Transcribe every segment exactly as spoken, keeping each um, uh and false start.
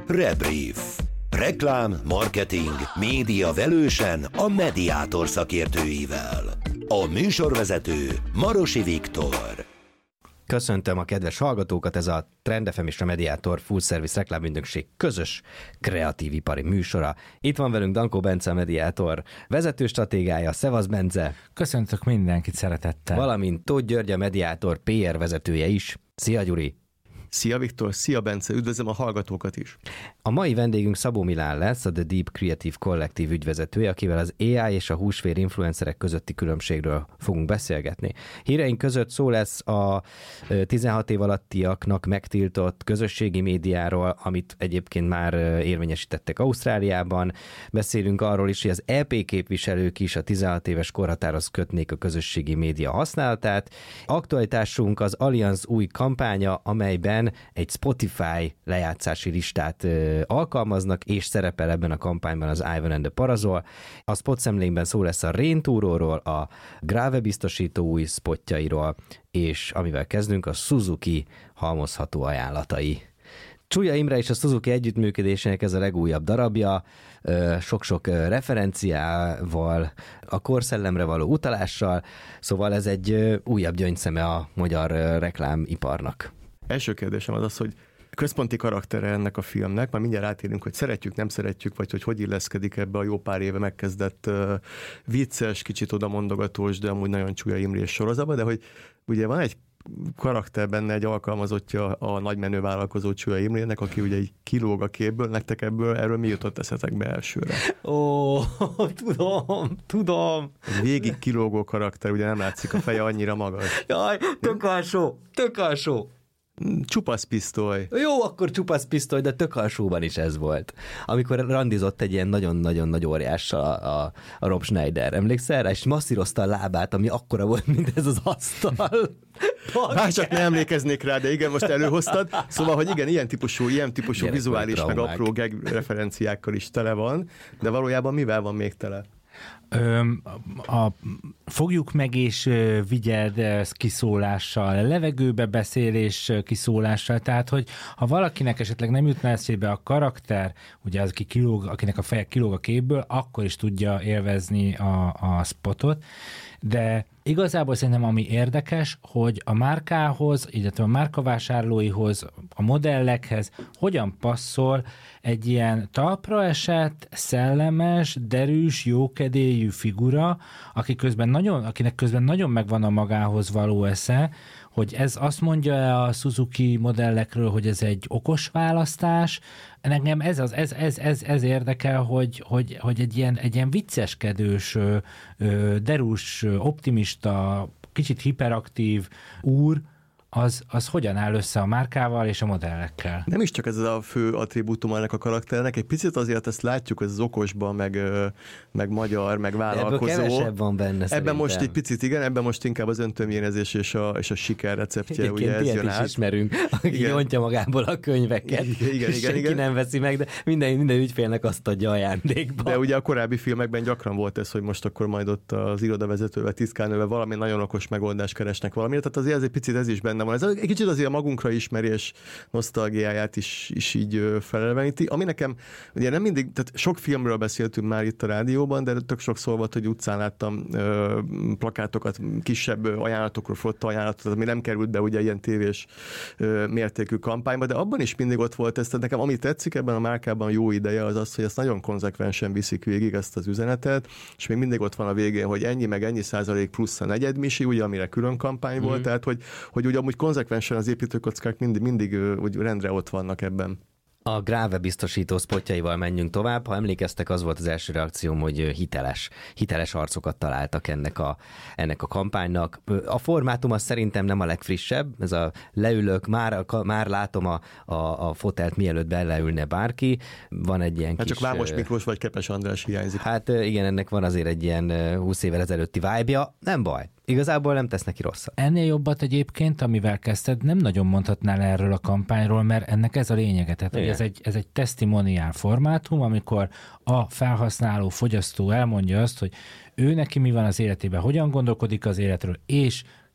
Rebrief. Reklám, marketing, média velősen a Mediator szakértőivel. A műsorvezető Marosi Viktor. Köszöntöm a kedves hallgatókat, ez a Trend ef em és a Mediator Full Service reklámügynökség közös kreatív ipari műsora. Itt van velünk Dankó Bence, a Mediator vezető stratégája. Szevasz, Bence! Köszöntök mindenkit szeretettel! Valamint Tóth György, a Mediator pé er vezetője is. Szia, Gyuri! Szia Viktor, szia Bence, üdvözlöm a hallgatókat is. A mai vendégünk Szabó Milán lesz, a The Deep Creative Collective ügyvezetője, akivel az á i és a húsvér influencerek közötti különbségről fogunk beszélgetni. Híreink között szó lesz a tizenhat év alattiaknak megtiltott közösségi médiáról, amit egyébként már érvényesítettek Ausztráliában. Beszélünk arról is, hogy az é pé képviselők is a tizenhat éves korhatárhoz kötnék a közösségi média használatát. Aktualitásunk az Allianz új kampánya, amelyben egy Spotify lejátszási listát ö, alkalmaznak, és szerepel ebben a kampányban az Ivan and the Parazol. A spot szemlénkben szó lesz a Rain Touróról, a Grave biztosító új spotjairól, és amivel kezdünk, a Suzuki halmozható ajánlatai. Csúlya Imre és a Suzuki együttműködésének ez a legújabb darabja, sok-sok referenciával, a korszellemre való utalással, szóval ez egy újabb gyöngyszeme a magyar reklámiparnak. Első kérdésem az az, hogy központi karaktere ennek a filmnek, már mindjárt átérünk, hogy szeretjük, nem szeretjük, vagy hogy hogy illeszkedik ebbe a jó pár éve megkezdett uh, vicces, kicsit odamondogatós, de amúgy nagyon Csúlya Imrés sorozatban, de hogy ugye van egy karakter benne, egy alkalmazottja a nagymenő vállalkozó Csúlya Imrének, aki ugye így kilóg a képből, nektek ebből, erről mi jutott eszetekbe elsőre? Ó, tudom, tudom. Végig kilógó karakter, ugye nem látszik a feje annyira magas. Jaj, tök alsó, tök alsó. Csupasz pisztoly. Jó, akkor csupasz pisztoly, de tök alsóban is ez volt. Amikor randizott egy ilyen nagyon-nagyon nagy óriással a, a, a Rob Schneider, emlékszel rá? És masszírozta a lábát, ami akkora volt, mint ez az asztal. Bár csak ne emlékeznék rá, de igen, most előhoztad. Szóval, hogy igen, ilyen típusú, ilyen típusú vizuális, meg apró gag referenciákkal is tele van, de valójában mivel van még tele? Ö, a, fogjuk meg és vigyeld kiszólással, levegőbe beszélés kiszólással, tehát, hogy ha valakinek esetleg nem jutna eszébe a karakter, ugye az, aki kilóg, akinek a feje kilóg a képből, akkor is tudja élvezni a, a spotot, de igazából szerintem ami érdekes, hogy a márkához, illetve a márkavásárlóihoz, a modellekhez hogyan passzol egy ilyen talpra esett, szellemes, derűs, jókedélyű figura, aki közben nagyon, akinek közben nagyon megvan a magához való esze, hogy ez azt mondja a Suzuki modellekről, hogy ez egy okos választás. Nekem ez, az, ez, ez, ez, ez érdekel, hogy, hogy, hogy egy, ilyen, egy ilyen vicceskedős, derűs, optimista, kicsit hiperaktív úr, az, az hogyan áll össze a márkával és a modellekkel. Nem is csak ez a fő attribútum ennek a karakternek, egy picit azért ezt látjuk, ez az okosban, meg, meg magyar, meg vállalkozó. Ebből kevesebb van benne Ebben szerintem. most egy picit, igen, ebben most inkább az öntömjénezés és a, és a siker receptje, egyébként ugye ez jön is át. Ismerünk, aki igen. Nyontja magából a könyveket, igen, igen, senki igen. nem veszi meg, de minden, minden ügyfélnek azt adja ajándékba. De ugye a korábbi filmekben gyakran volt ez, hogy most akkor majd ott az irodavezetővel, tisztkárnővel valami nagyon okos megoldást keresnek valamire, tehát azért ez egy picit ez is benne van. Ez egy kicsit azért a magunkra ismerés nosztalgiáját is, is így feleleveníti, ami nekem, ugye nem mindig, tehát sok filmről beszéltünk már itt a rádióban, de tök sokszor volt, hogy utcán láttam ö, plakátokat, kisebb ajánlatokról, flotta ajánlatot, ami nem került be ugye ilyen tévés ö, mértékű kampányba, de abban is mindig ott volt ez, tehát nekem ami tetszik ebben a márkában jó ideje az az, hogy ezt nagyon konzekvensen viszik végig ezt az üzenetet, és még mindig ott van a végén, hogy ennyi meg ennyi százalék plusz a negyedmisi, ugye, amire külön kampány volt, mm. tehát hogy, hogy ugye amúgy konzekvensen az építőkockák mindig, mindig úgy rendre ott vannak ebben. A Grave biztosító spotjaival menjünk tovább. Ha emlékeztek, az volt az első reakcióm, hogy hiteles, hiteles arcokat találtak ennek a, ennek a kampánynak. A formátum az szerintem nem a legfrissebb, ez a leülök, már, már látom a, a, a fotelt, mielőtt beleülne bárki. Van egy ilyen hát kis... csak Vámos Miklós vagy Kepes András hiányzik. Hát igen, ennek van azért egy ilyen húsz évvel ezelőtti vibe-ja. Nem baj. Igazából nem tesz neki rosszat. Ennél jobbat egyébként, amivel kezdted, nem nagyon mondhatnál erről a kampányról, mert ennek ez a lényege. Tehát, hogy ez egy, ez egy testimoniál formátum, amikor a felhasználó, fogyasztó elmondja azt, hogy ő neki mi van az életében, hogyan gondolkodik az életről, és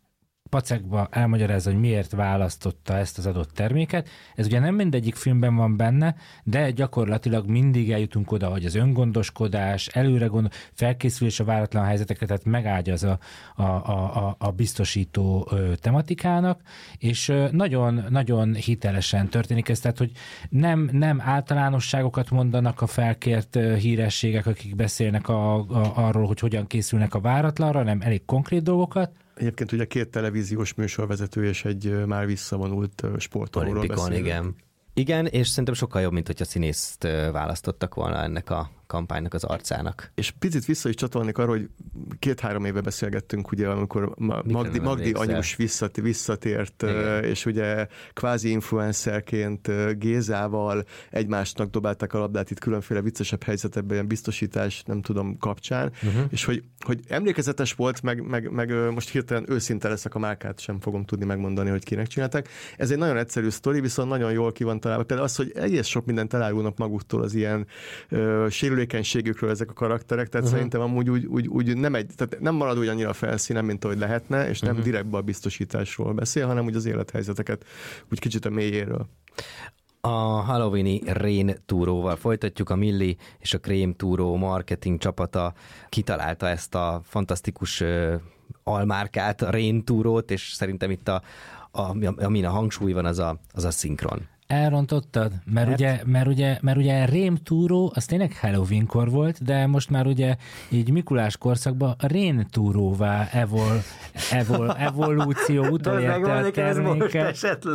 pacekba elmagyarázza, hogy miért választotta ezt az adott terméket. Ez ugye nem mindegyik filmben van benne, de gyakorlatilag mindig eljutunk oda, hogy az öngondoskodás, előre gondol, felkészülés a váratlan helyzetekre, tehát megágyaz a, a, a, a biztosító tematikának, és nagyon, nagyon hitelesen történik ez, tehát hogy nem, nem általánosságokat mondanak a felkért hírességek, akik beszélnek a, a, arról, hogy hogyan készülnek a váratlanra, hanem elég konkrét dolgokat. Egyébként ugye két televíziós műsorvezető és egy már visszavonult sportolóról beszélünk. Igen. Igen, és szerintem sokkal jobb, mint hogyha színészt választottak volna ennek a kampánynak az arcának. És picit vissza is csatolnék arra, hogy két-három éve beszélgettünk, ugye, amikor Magdi, Magdi anyus visszat, visszatért, igen. És ugye kvázi influencerként Gézával egymásnak dobálták a labdát itt különféle viccesebb helyzetekben, ilyen biztosítás, nem tudom, kapcsán, uh-huh. És hogy, hogy emlékezetes volt, meg, meg, meg most hirtelen őszinte leszek, a márkát sem fogom tudni megmondani, hogy kinek csinálták. Ez egy nagyon egyszerű sztori, viszont nagyon jól ki van találva. Például az, hogy egész sok mindent elárulnak maguktól az ilyen uh, sérülékenységükről ezek a karakterek, tehát uh-huh. Szerintem amúgy úgy, úgy, úgy nem, egy, tehát nem marad úgy annyira a felszínen, mint ahogy lehetne, és nem uh-huh. direktbe a biztosításról beszél, hanem úgy az élethelyzeteket úgy kicsit a mélyéről. A halloweeni Rén túróval folytatjuk. A Milli és a Krém túró marketing csapata kitalálta ezt a fantasztikus uh, almárkát, a Rén túrót, és szerintem itt a, a, amin a hangsúly van, az a, az a szinkron. Elrontottad? Mert, hát? ugye, mert, ugye, mert ugye Rém túró, az tényleg Halloweenkor volt, de most már ugye így Mikulás korszakban Rén túróvá evol, evol, evolúció utolérte a terméket.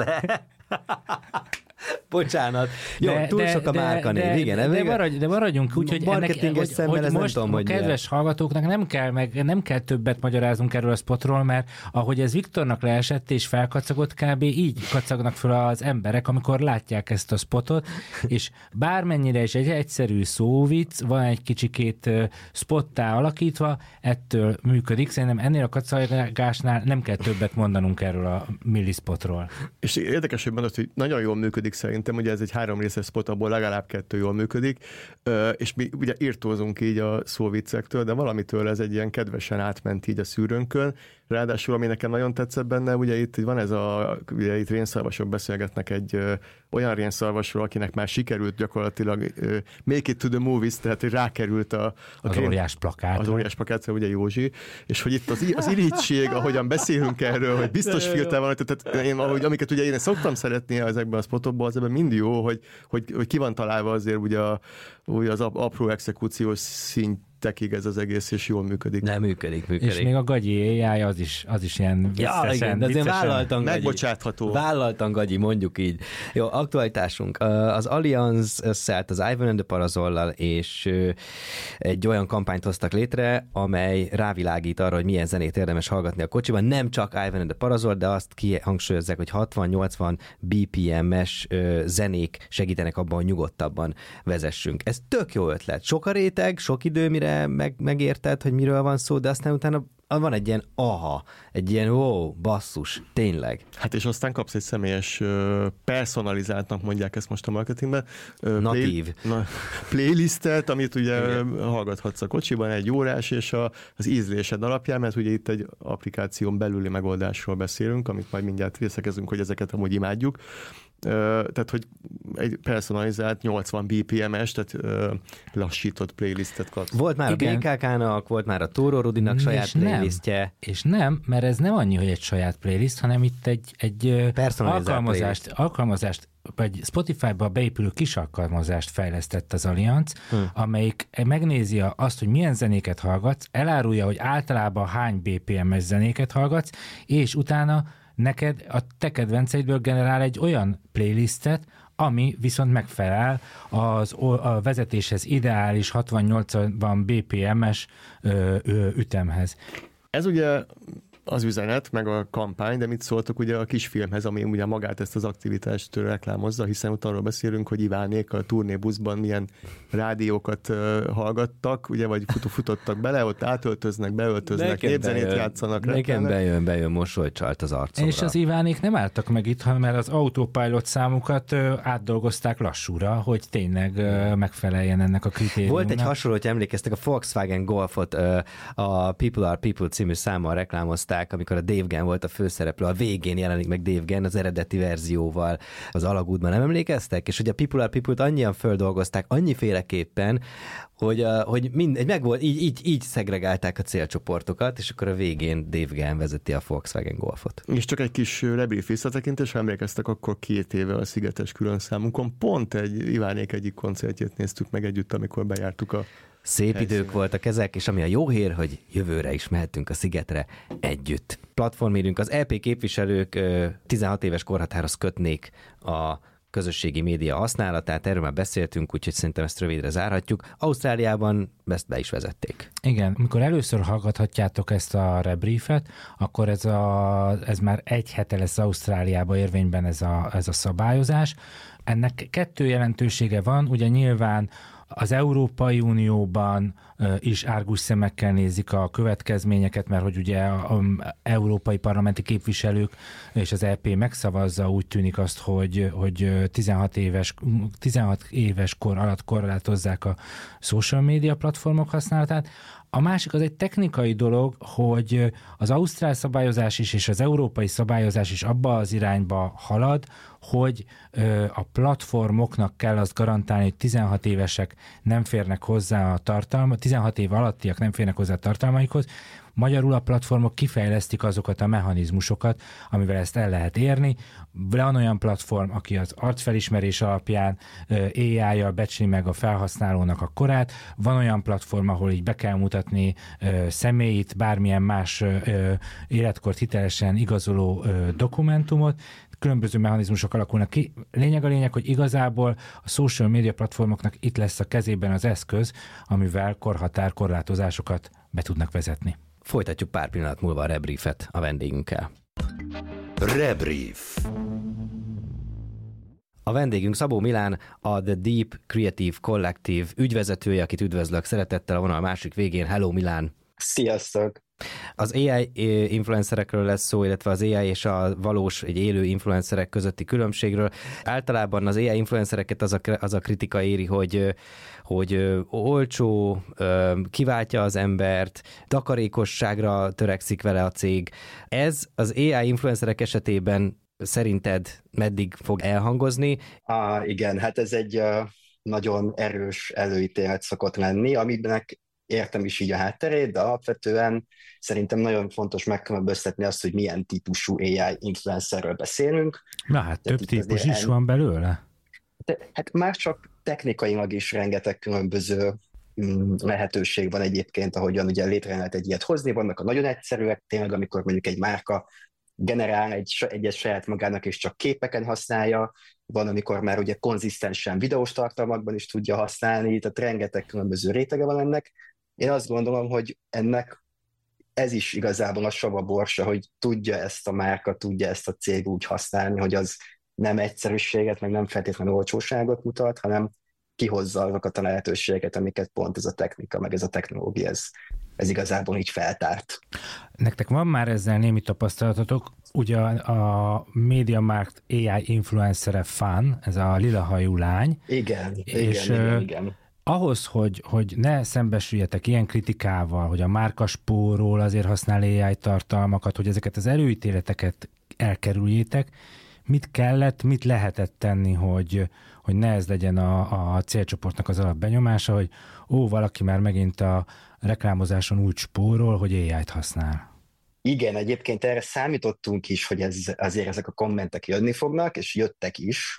Bocsánat. Jó, de, túl sok a márkanév, igen. De, de, maradj, de maradjunk úgy, hogy, ennek, hogy, hogy most tudom, a kedves milyen. hallgatóknak nem kell, meg, nem kell többet magyarázunk erről a spotról, mert ahogy ez Viktornak leesett és felkacagott, kb. Így kacagnak fel az emberek, amikor látják ezt a spotot, és bármennyire is egy egyszerű szóvic, van egy kicsikét spottá alakítva, ettől működik. Szerintem ennél a kacagásnál nem kell többet mondanunk erről a millispotról. És érdekes, hogy mondod, hogy nagyon jól működik szerintem, ugye ez egy három részes spot, abból legalább kettő jól működik, és mi ugye írtózunk így a szóviccektől, de valamitől ez egy ilyen kedvesen átment így a szűrőnkön. Ráadásul, ami nekem nagyon tetszett benne, ugye itt van ez a, ugye itt rénszarvasok beszélgetnek egy ö, olyan rénszarvasról, akinek már sikerült gyakorlatilag ö, make it to the movies, tehát hogy rákerült a, a az krén, óriás plakát. Az óriás plakát, ugye Józsi, és hogy itt az, az irigység, ahogyan beszélünk erről, hogy biztos filter van, tehát én, ahogy, amiket ugye én szoktam szeretni ezekben a spotokban, az ebben mind jó, hogy, hogy, hogy ki van találva azért ugye, a, ugye az apró exekúciós szint tekig ez az egész, és jól működik. Nem működik, működik. És még a gagyi á i az is, az is ilyen viccesen. Ja, igen, de azért vállaltan gagyi. Megbocsátható. Vállaltan gagyi, mondjuk így. Jó, aktualitásunk. Az Allianz összeállt az Ivan and the Parasollal, és egy olyan kampányt hoztak létre, amely rávilágít arra, hogy milyen zenét érdemes hallgatni a kocsiban. Nem csak Ivan and the Parasol, de azt kihangsúlyozzák, hogy hatvan-nyolcvan bé pé em-es zenék segítenek abban, hogy nyugodtabban vezessünk. Ez tök jó ötlet. Sok a réteg, sok idő, mire meg, megérted, hogy miről van szó, de aztán utána van egy ilyen aha, egy ilyen wow, basszus, tényleg. Hát és aztán kapsz egy személyes, personalizáltnak mondják ezt most a marketingben. Natív. Play, na, playlistet, amit ugye igen. hallgathatsz a kocsiban, egy órás, és a, az ízlésed alapján, mert ugye itt egy applikáción belüli megoldásról beszélünk, amit majd mindjárt részekezünk, hogy ezeket amúgy imádjuk. Uh, tehát, hogy egy personalizált nyolcvan bé pé em-es, tehát uh, lassított playlistet kapsz. Volt már igen. a bé ká ká-nak, volt már a Tóró Rudinak saját playlistje. Nem. És nem, mert ez nem annyi, hogy egy saját playlist, hanem itt egy, egy alkalmazást, alkalmazást, vagy Spotify-ba beépülő kis alkalmazást fejlesztett az Allianz, hmm. amelyik megnézi azt, hogy milyen zenéket hallgatsz, elárulja, hogy általában hány bé pé em-es zenéket hallgatsz, és utána neked a te kedvenceidből generál egy olyan playlistet, ami viszont megfelel az, a vezetéshez ideális hatvan-nyolcvan bé pé em-es ö, ö, ütemhez. Ez ugye az üzenet, meg a kampány, de mit szóltok ugye a kisfilmhez, ami ugye magát ezt az aktivitást reklámozza, hiszen ott arról beszélünk, hogy Ivánék a turnébuszban milyen rádiókat uh, hallgattak, ugye, vagy fut- futottak bele, ott átöltöznek, beöltöznek, népzenét játszanak. Nekem bejön, bejön, mosolycsalt az arcomra. És az Ivánék nem álltak meg itt, hanem az autopilot számukat uh, átdolgozták lassúra, hogy tényleg uh, megfeleljen ennek a kritériumnak. Volt egy hasonló, hogy emlékeztek, a Volkswagen Golfot uh, a People Are People című számmal reklámozták, feldolgozták, amikor a Dave Gann volt a főszereplő, a végén jelenik meg Dave Gann az eredeti verzióval az alagútban, nem emlékeztek? És hogy a People Are People-t annyian feldolgozták, annyiféleképpen, hogy, a, hogy mind, meg volt, így, így, így szegregálták a célcsoportokat, és akkor a végén Dave Gann vezeti a Volkswagen Golfot. És csak egy kis rebrief visszatekintés, emlékeztek, akkor két éve a Szigetes külön számunkon pont egy Ivánék egyik koncertjét néztük meg együtt, amikor bejártuk a Szép helyszínen. Idők voltak ezek, és ami a jó hír, hogy jövőre is mehetünk a Szigetre együtt. Platformérünk az é pé képviselők tizenhat éves korhatárhoz kötnék a közösségi média használatát, erről már beszéltünk, úgyhogy szerintem ezt rövidre zárhatjuk. Ausztráliában ezt be is vezették. Igen, amikor először hallgathatjátok ezt a rebriefet, akkor ez, a, ez már egy hete lesz Ausztráliában érvényben ez a, ez a szabályozás. Ennek kettő jelentősége van, ugye nyilván az Európai Unióban is árgus szemekkel nézik a következményeket, mert hogy ugye az európai parlamenti képviselők és az é pé megszavazza, úgy tűnik azt, hogy, hogy tizenhat éves, tizenhat éves kor alatt korlátozzák a social media platformok használatát. A másik az egy technikai dolog, hogy az ausztrál szabályozás is és az európai szabályozás is abba az irányba halad, hogy a platformoknak kell azt garantálni, hogy tizenhat évesek nem férnek hozzá a tartalma, tizenhat év alattiak nem férnek hozzá a tartalmaikhoz. Magyarul a platformok kifejlesztik azokat a mechanizmusokat, amivel ezt el lehet érni. Van olyan platform, aki az arcfelismerés alapján á í-jal becsli meg a felhasználónak a korát. Van olyan platform, ahol így be kell mutatni személyit, bármilyen más életkort hitelesen igazoló dokumentumot. Különböző mechanizmusok alakulnak ki. Lényeg a lényeg, hogy igazából a social media platformoknak itt lesz a kezében az eszköz, amivel korhatár korlátozásokat be tudnak vezetni. Folytatjuk pár pillanat múlva a rebriefet a vendégünkkel. Rebrief. A vendégünk Szabó Milán, a The Deep Creative Collective ügyvezetője, akit üdvözlök szeretettel a vonal másik végén. Hello Milán! Sziasztok! Az á i influencerekről lesz szó, illetve az á i és a valós, egy élő influencerek közötti különbségről. Általában az á i influencereket az a, az a kritika éri, hogy, hogy olcsó, kiváltja az embert, takarékosságra törekszik vele a cég. Ez az á i influencerek esetében szerinted meddig fog elhangozni? Ah, igen, hát ez egy uh, nagyon erős előítélet szokott lenni, amiben értem is így a hátterét, de alapvetően szerintem nagyon fontos megkülönböztetni azt, hogy milyen típusú á i influencerről beszélünk. Na hát több típus is en... van belőle? De, hát már csak technikailag is rengeteg különböző mm, lehetőség van egyébként, ahogyan ugye létre lehet egy ilyet hozni. Vannak a nagyon egyszerűek, tényleg amikor mondjuk egy márka generál egy, egyet saját magának és csak képeken használja, van, amikor már ugye konzisztensen videós tartalmakban is tudja használni, tehát rengeteg különböző rétege van ennek. Én azt gondolom, hogy ennek ez is igazából a sava borsa, hogy tudja ezt a márka, tudja ezt a cég úgy használni, hogy az nem egyszerűséget, meg nem feltétlenül olcsóságot mutat, hanem kihozza azokat a lehetőségeket, amiket pont ez a technika, meg ez a technológia, ez, ez igazából így feltárt. Nektek van már ezzel némi tapasztalatotok? Ugye a MediaMarkt á i influencere Fan, ez a lilahajú lány. Igen, és igen, igen, igen. Ahhoz, hogy, hogy ne szembesüljetek ilyen kritikával, hogy a márka spórol, azért használ á i tartalmakat, hogy ezeket az előítéleteket elkerüljétek, mit kellett, mit lehetett tenni, hogy, hogy ne ez legyen a, a célcsoportnak az alapbenyomása, hogy ó, valaki már megint a reklámozáson úgy spórol, hogy á i-t használ. Igen, egyébként erre számítottunk is, hogy ez, azért ezek a kommentek jönni fognak, és jöttek is.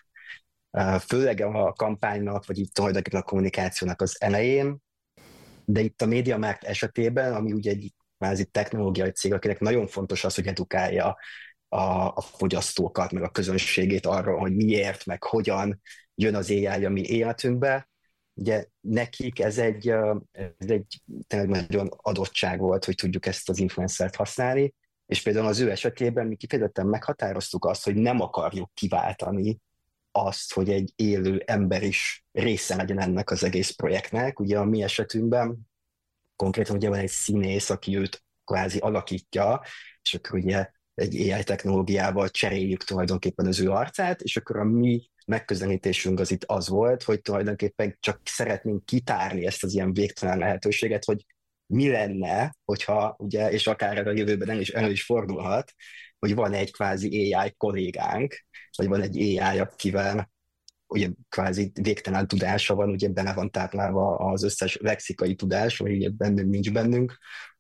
Főleg a kampánynak, vagy itt tulajdonképpen a kommunikációnak az elején, de itt a MediaMarkt esetében, ami ugye egy kvázi technológiai cég, akinek nagyon fontos az, hogy edukálja a, a fogyasztókat, meg a közönségét arról, hogy miért, meg hogyan jön az á i a mi életünkbe. Ugye nekik ez egy, ez egy tényleg nagyon adottság volt, hogy tudjuk ezt az influencert használni, és például az ő esetében mi kifejezetten meghatároztuk azt, hogy nem akarjuk kiváltani azt, hogy egy élő ember is része legyen ennek az egész projektnek. Ugye a mi esetünkben konkrétan ugye van egy színész, aki őt kvázi alakítja, és akkor ugye egy á i technológiával cseréljük tulajdonképpen az ő arcát, és akkor a mi megközelítésünk az itt az volt, hogy tulajdonképpen csak szeretnénk kitárni ezt az ilyen végtelen lehetőséget, hogy mi lenne, hogyha, ugye, és akár a jövőben el is, elő is fordulhat, hogy van egy kvázi á i kollégánk, vagy van egy á i, akivel ugye kvázi végtelen tudása van, ugye bele van táplálva az összes lexikai tudás, vagy ugye bennünk nincs bennünk.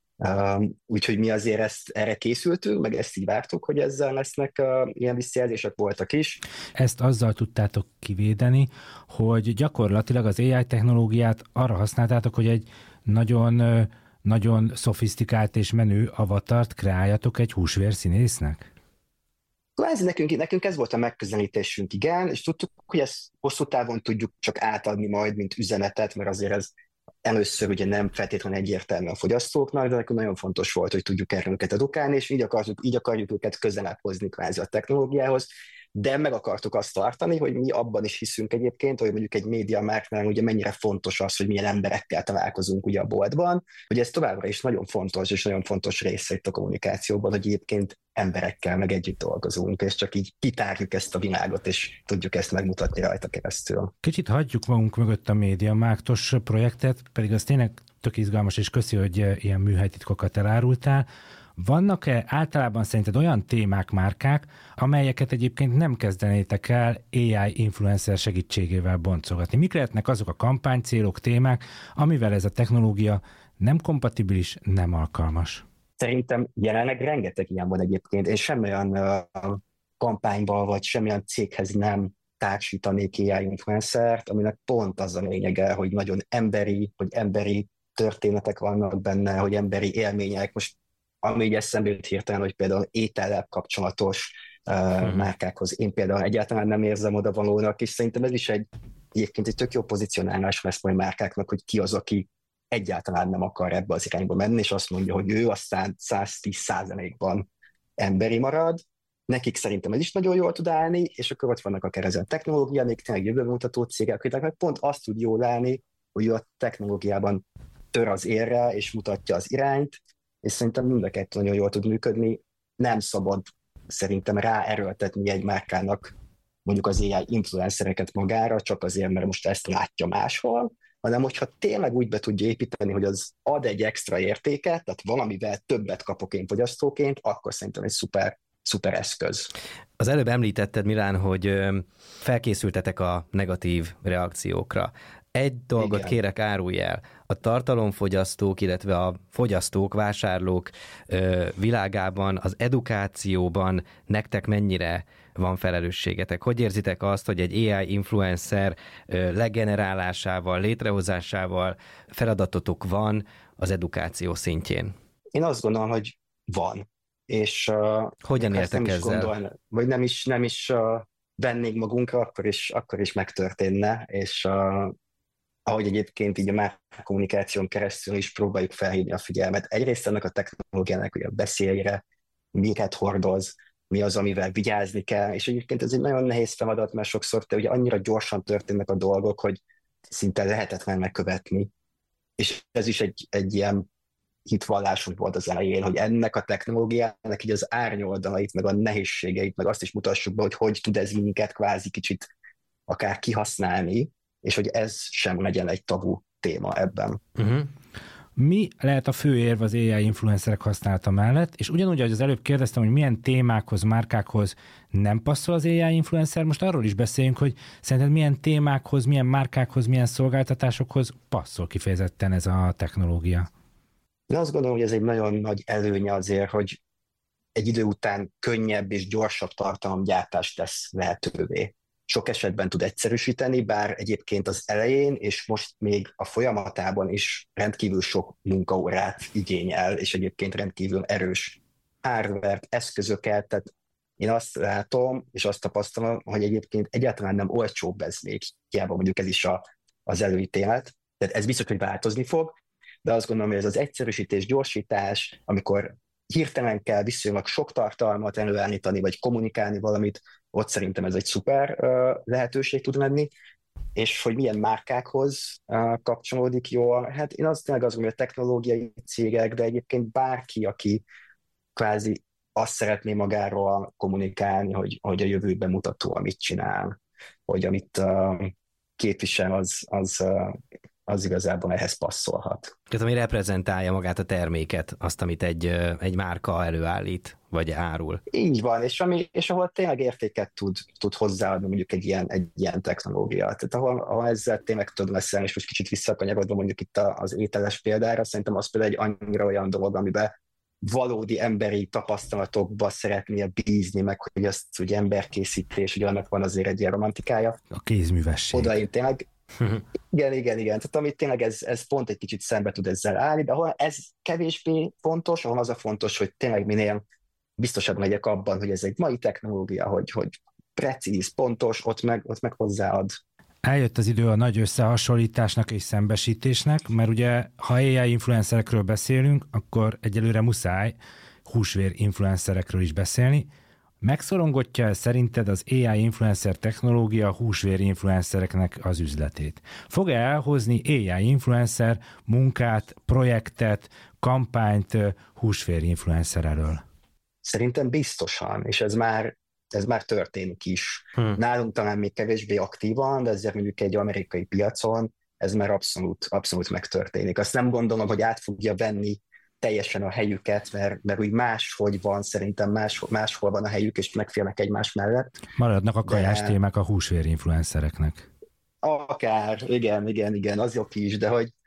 Um, úgyhogy mi azért ezt, erre készültünk, meg ezt így vártuk, hogy ezzel lesznek uh, ilyen visszajelzések, voltak is. Ezt azzal tudtátok kivédeni, hogy gyakorlatilag az á i technológiát arra használtátok, hogy egy nagyon, nagyon szofisztikált és menő avatart kreáljatok egy húsvérszínésznek? Kvázi nekünk, nekünk ez volt a megközelítésünk, igen, és tudtuk, hogy ezt hosszú távon tudjuk csak átadni majd, mint üzenetet, mert azért ez először ugye nem feltétlenül egyértelmű a fogyasztóknak, de nekünk nagyon fontos volt, hogy tudjuk erről őket edukálni, és így akarjuk, így akarjuk őket közelebb hozni kvázi a technológiához, de meg akartuk azt tartani, hogy mi abban is hiszünk egyébként, hogy mondjuk egy médiamárknál ugye mennyire fontos az, hogy milyen emberekkel találkozunk ugye a boltban, hogy ez továbbra is nagyon fontos, és nagyon fontos része itt a kommunikációban, hogy egyébként emberekkel meg együtt dolgozunk, és csak így kitárjuk ezt a világot, és tudjuk ezt megmutatni rajta keresztül. Kicsit hagyjuk magunk mögött a médiamárktos projektet, pedig az tényleg tök izgalmas, és köszi, hogy ilyen műhelytitkokat elárultál. Vannak-e általában szerinted olyan témák, márkák, amelyeket egyébként nem kezdenétek el á i influencer segítségével boncolgatni? Mik lehetnek azok a kampánycélok, témák, amivel ez a technológia nem kompatibilis, nem alkalmas? Szerintem jelenleg rengeteg ilyen van egyébként. Én semmilyen uh, kampányban vagy semmilyen céghez nem társítanék á i influencert, aminek pont az a lényege, hogy nagyon emberi, hogy emberi történetek vannak benne, hogy emberi élmények. Most ami így eszembe jut hirtelen, hogy például étellel kapcsolatos uh, hmm. márkákhoz én például egyáltalán nem érzem oda valónak, és szerintem ez is egy egyébként egy tök jó pozícionálás lesz majd márkáknak, hogy ki az, aki egyáltalán nem akar ebbe az irányba menni, és azt mondja, hogy ő aztán száz tíz százalékban emberi marad. Nekik szerintem ez is nagyon jól tud állni, és akkor ott vannak akár ezen technológia, még tényleg jövőmutató cégek, akiknek pont azt tud jól állni, hogy ő a technológiában tör az érre, és mutatja az irányt, és szerintem mind a kettő nagyon jól tud működni. Nem szabad szerintem ráerőltetni egy márkának mondjuk az á i influencereket magára, csak azért, mert most ezt látja máshol, hanem hogyha tényleg úgy be tudja építeni, hogy az ad egy extra értéket, tehát valamivel többet kapok én fogyasztóként, akkor szerintem egy szuper, szuper eszköz. Az előbb említetted, Milán, hogy felkészültetek a negatív reakciókra. Egy dolgot Igen. kérek, árulj el. A tartalomfogyasztók, illetve a fogyasztók, vásárlók ö, világában, az edukációban nektek mennyire van felelősségetek? Hogy érzitek azt, hogy egy á i influencer ö, legenerálásával, létrehozásával feladatotok van az edukáció szintjén? Én azt gondolom, hogy van. És uh, hogyan éltek ezzel? Gondolni, vagy nem is, nem is uh, vennénk magunkra, akkor is, akkor is megtörténne, és uh, ahogy egyébként így a már kommunikáción keresztül is próbáljuk felhívni a figyelmet. Egyrészt ennek a technológiának, hogy a beszélére, miket hordoz, mi az, amivel vigyázni kell, és egyébként ez egy nagyon nehéz feladat, mert sokszor te ugye annyira gyorsan történnek a dolgok, hogy szinte lehetetlen megkövetni. És ez is egy, egy ilyen hitvallásunk volt az elején, hogy ennek a technológiának így az árnyoldalait, meg a nehézségeit, meg azt is mutassuk be, hogy hogy tud ez minket kvázi kicsit akár kihasználni, és hogy ez sem legyen egy tabu téma ebben. Uh-huh. Mi lehet a fő érv az á i influencerek használata mellett, és ugyanúgy, ahogy az előbb kérdeztem, hogy milyen témákhoz, márkákhoz nem passzol az á i influencer, most arról is beszéljünk, hogy szerinted milyen témákhoz, milyen márkákhoz, milyen szolgáltatásokhoz passzol kifejezetten ez a technológia. Én azt gondolom, hogy ez egy nagyon nagy előnye azért, hogy egy idő után könnyebb és gyorsabb tartalomgyártást tesz lehetővé. Sok esetben tud egyszerűsíteni, bár egyébként az elején és most még a folyamatában is rendkívül sok munkaórát igényel, és egyébként rendkívül erős hardware-t, eszközöket, tehát én azt látom, és azt tapasztalom, hogy egyébként egyáltalán nem olcsóbb ez még, hiába mondjuk ez is a, az előítélet, tehát ez biztos, hogy változni fog, de azt gondolom, hogy ez az egyszerűsítés, gyorsítás, amikor hirtelen kell viszonylag sok tartalmat előállítani, vagy kommunikálni valamit, ott szerintem ez egy szuper uh, lehetőség tud lenni, és hogy milyen márkákhoz uh, kapcsolódik jól. Hát én azt tényleg azt gondolom, hogy a technológiai cégek, de egyébként bárki, aki kvázi azt szeretné magáról kommunikálni, hogy, hogy a jövőben mutató, amit csinál, hogy amit uh, képvisel, az, az uh, az igazából ehhez passzolhat. Tehát ami reprezentálja magát a terméket, azt, amit egy, egy márka előállít, vagy árul. Így van, és, ami, és ahol tényleg értéket tud, tud hozzáadni mondjuk egy ilyen, egy ilyen technológia. Tehát ahol, ahol ezzel tényleg tud leszel, és most kicsit visszakanyarodva mondjuk itt az ételes példára, szerintem az például egy annyira olyan dolog, amiben valódi emberi tapasztalatokba szeretnél bízni, meg hogy ezt ugye emberkészítés, ugye annak van azért egy ilyen romantikája. A kézművesség. Oda én tényleg, igen, igen, igen. Tehát amit tényleg ez, ez pont egy kicsit szembe tud ezzel állni, de ahol ez kevésbé fontos, ahol az a fontos, hogy tényleg minél biztosabb legyek abban, hogy ez egy mai technológia, hogy, hogy precíz, pontos, ott meg, ott meg hozzáad. Eljött az idő a nagy összehasonlításnak és szembesítésnek, mert ugye, ha á i influencerekről beszélünk, akkor egyelőre muszáj húsvér influencerekről is beszélni. Megszorongatja szerinted az á i influencer technológia húsvér influencereknek az üzletét? Fog-e elhozni á i influencer munkát, projektet, kampányt húsvér influencer elől? Szerintem biztosan, és ez már ez már történik is. Hmm. Nálunk talán még kevésbé aktívan, de ezért mondjuk egy amerikai piacon ez már abszolút, abszolút megtörténik. Azt nem gondolom, hogy át fogja venni teljesen a helyüket, mert, mert úgy máshogy van, szerintem más, máshol van a helyük, és megférnek egymás mellett. Maradnak a kajás de... témák a húsvér influencereknek. Akár, igen, igen, igen, az jobb is, de hogy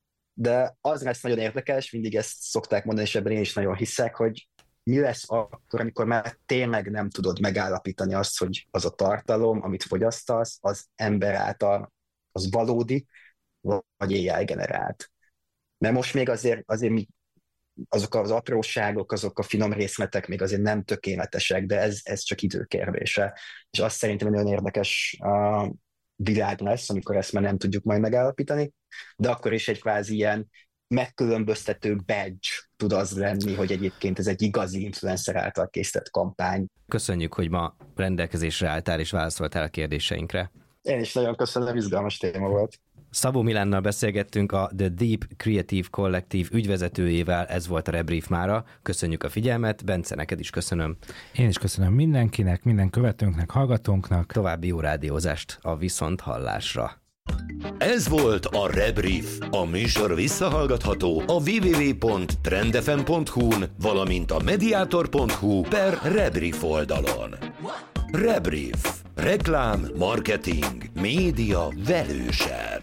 de az lesz nagyon érdekes, mindig ezt szokták mondani, és ebben én is nagyon hiszek, hogy mi lesz akkor, amikor már tényleg nem tudod megállapítani azt, hogy az a tartalom, amit fogyasztasz, az ember által, az valódi, vagy á i generált. Mert most még azért, azért mi, azok az apróságok, azok a finom részletek még azért nem tökéletesek, de ez, ez csak időkérdése. És azt szerintem nagyon érdekes a világ lesz, amikor ezt már nem tudjuk majd megállapítani, de akkor is egy kvázi ilyen megkülönböztető badge tud az lenni, hogy egyébként ez egy igazi influencer által készített kampány. Köszönjük, hogy ma rendelkezésre álltál és válaszoltál a kérdéseinkre. Én is nagyon köszönöm, izgalmas téma volt. Szabó Milánnal beszélgettünk, a The Deep Creative Collective ügyvezetőjével, ez volt a Rebrief mára. Köszönjük a figyelmet, Bence, neked is köszönöm. Én is köszönöm mindenkinek, minden követőnknek, hallgatónknak. További jó rádiózást a viszonthallásra. Ez volt a Rebrief. A műsor visszahallgatható a double-u double-u double-u pont trendfm pont hu-n, valamint a mediator pont hu per Rebrief oldalon. Rebrief. Reklám, marketing, média velősen.